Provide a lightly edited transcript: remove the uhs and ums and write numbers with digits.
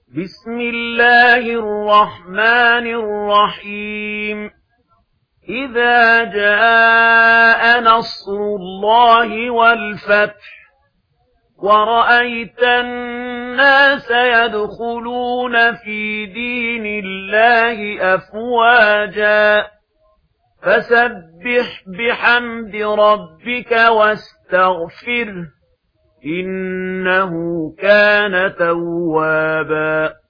بسم الله الرحمن الرحيم إذا جاء نصر الله والفتح ورأيت الناس يدخلون في دين الله أفواجا فسبح بحمد ربك واستغفره إنه كان توابا